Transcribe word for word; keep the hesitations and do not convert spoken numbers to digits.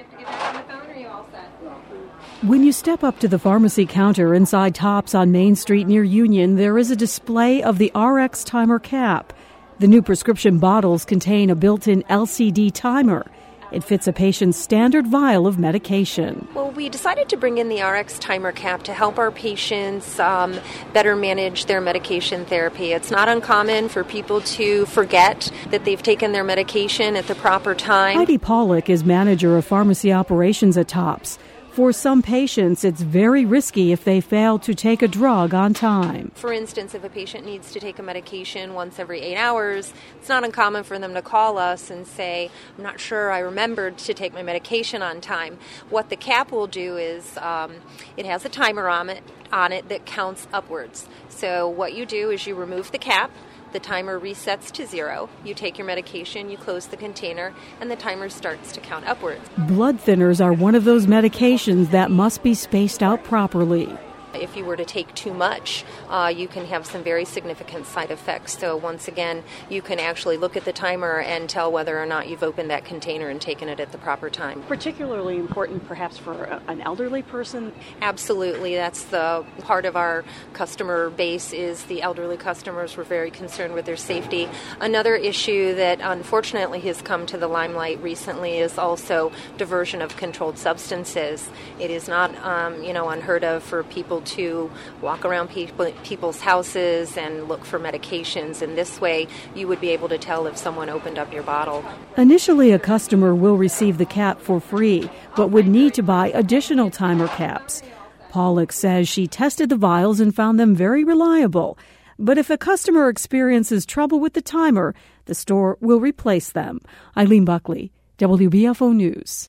you have to get back on the phone, or are you all set? When you step up to the pharmacy counter inside Tops on Main Street near Union, there is a display of the R X timer cap. The new prescription bottles contain a built-in L C D timer. It fits a patient's standard vial of medication. Well, we decided to bring in the R X timer cap to help our patients um, better manage their medication therapy. It's not uncommon for people to forget that they've taken their medication at the proper time. Heidi Pollock is manager of pharmacy operations at Tops. For some patients, it's very risky if they fail to take a drug on time. For instance, if a patient needs to take a medication once every eight hours, it's not uncommon for them to call us and say, I'm not sure I remembered to take my medication on time. What the cap will do is um, it has a timer on it, on it that counts upwards. So what you do is you remove the cap. The timer resets to zero. You take your medication, you close the container, and the timer starts to count upwards. Blood thinners are one of those medications that must be spaced out properly. If you were to take too much, uh, you can have some very significant side effects. So once again, you can actually look at the timer and tell whether or not you've opened that container and taken it at the proper time. Particularly important perhaps for a, an elderly person? Absolutely. That's the part of our customer base is the elderly customers. We're very concerned with their safety. Another issue that unfortunately has come to the limelight recently is also diversion of controlled substances. It is not um, you know, unheard of for people to walk around people, people's houses and look for medications. And this way, you would be able to tell if someone opened up your bottle. Initially, a customer will receive the cap for free, but would need to buy additional timer caps. Pollock says she tested the vials and found them very reliable. But if a customer experiences trouble with the timer, the store will replace them. Eileen Buckley, W B F O News.